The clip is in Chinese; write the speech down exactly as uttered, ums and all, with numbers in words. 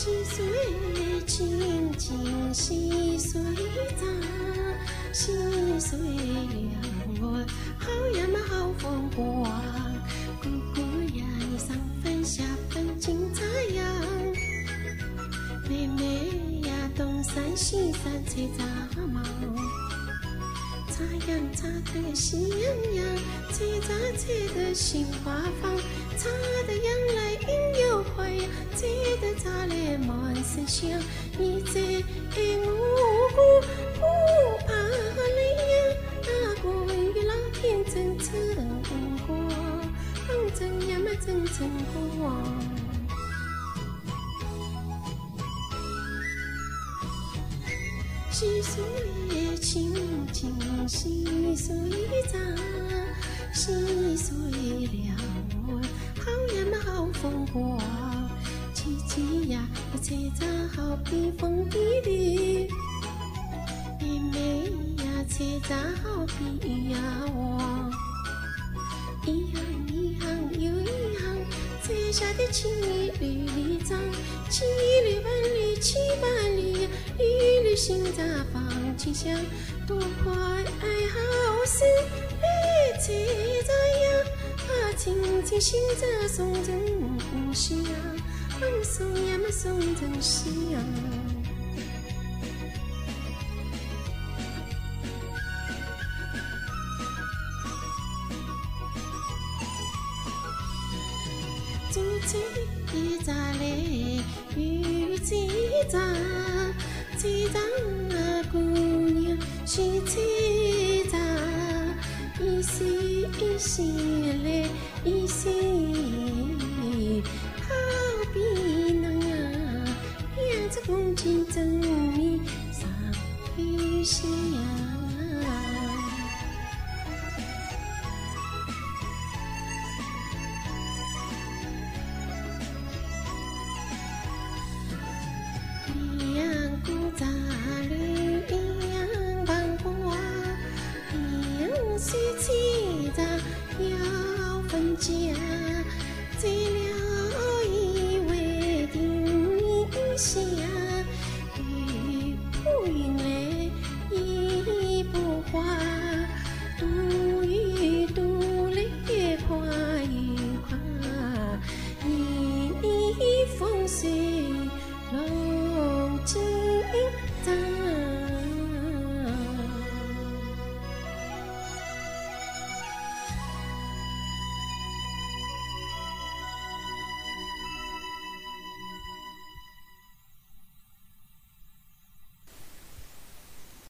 细水清清细水长，细水两岸好呀嘛好风光。姑姑呀，你上分下分金太阳，妹妹呀东山西山吹杂毛。插秧插得喜洋洋，吹杂吹得心花放，插得秧来音又快呀，吹得杂来满身香。你在我姑不怕累呀，那个与老天真成光，真呀嘛真成光。细水清清细水长，细水两岸好呀嘛好风光。叽叽呀，吹杂好比风比雨，妹妹呀，吹杂好比雨呀望。一行一行又一行，吹下的青绿绿里长，七里万里七万里，缕缕新杂放清香，多快爱好生来吹杂呀，啊轻轻新杂送真香，送呀嘛送真香。竹吹杂嘞，雨吹杂，吹杂姑娘是吹杂，一丝一丝嘞，一丝。